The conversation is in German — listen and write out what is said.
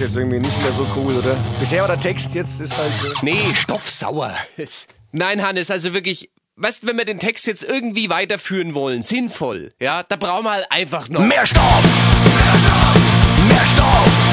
jetzt irgendwie nicht mehr so cool, oder? Bisher war der Text, jetzt ist halt... Nee, stoffsauer. Nein, Hannes, also wirklich, weißt, wenn wir den Text jetzt irgendwie weiterführen wollen, sinnvoll, ja, da brauchen wir halt einfach noch... Mehr Stoff! Mehr Stoff! Mehr Stoff!